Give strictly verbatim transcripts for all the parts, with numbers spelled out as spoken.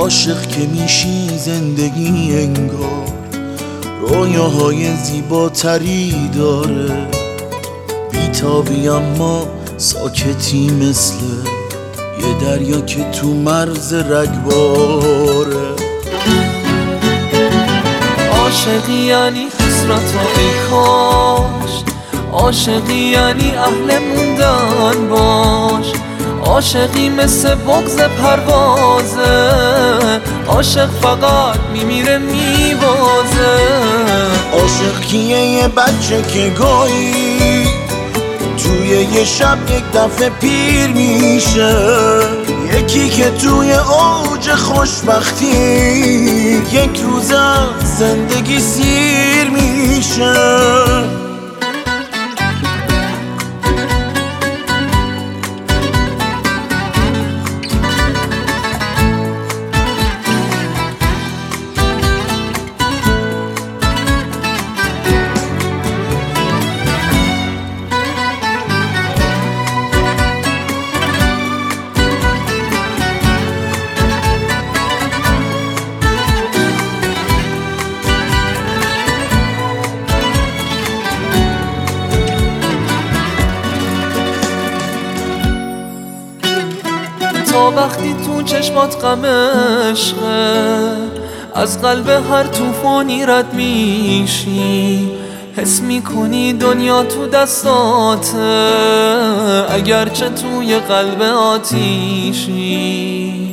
عاشق که میشی زندگی انگار رویاهای زیباتری داره، بیتابی اما ساکتی مثل یه دریا که تو مرز رگباره. عاشقی یعنی حسرت و ای کاش، عاشقی یعنی اهل موندن باش، عاشقی مثل بغض پروازه، عاشق فقط میمیره میبازه. عاشق کیه؟ یه بچه که گاهی توی یه شب یک دفعه پیر میشه، یکی که توی اوج خوشبختی یک روز از زندگی سیر میشه. تا وقتی تو چشمات غم عشقه، از قلب هر طوفانی رد میشی، حس میکنی دنیا تو دستاته اگرچه توی قلب آتیشی.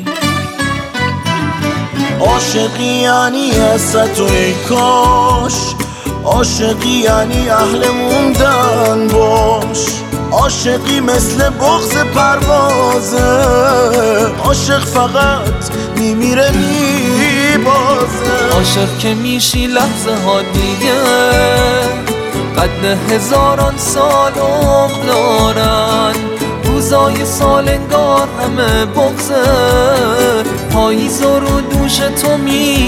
عاشقی یعنی حسرت و ای کاش، عاشقی یعنی اهل موندن باش، عاشقی مثل بغض پروازه، عاشق فقط میمیره میبازه. عاشق که میشی لحظه ها دیگه قد هزاران سال عمر دارن، روزای سال انگار همه بغضه، پاییز رو دوش تو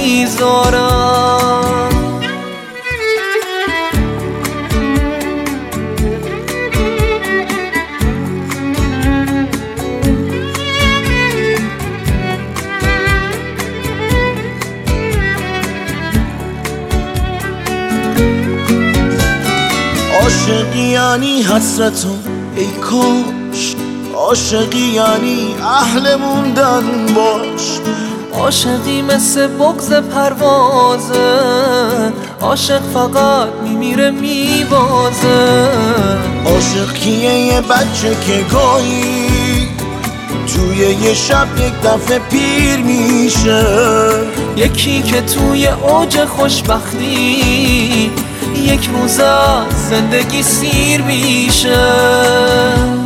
میذارن. عاشقی یعنی حسرت و ای کاش، عاشقی یعنی اهل موندن باش، عاشقی مثل بغض پروازه، عاشق فقط میمیره میبازه. عاشق کیه؟ یه بچه که گاهی توی یه شب یک دفعه پیر میشه، یکی که توی اوج خوشبختی یک روز از زندگی سیر میشه.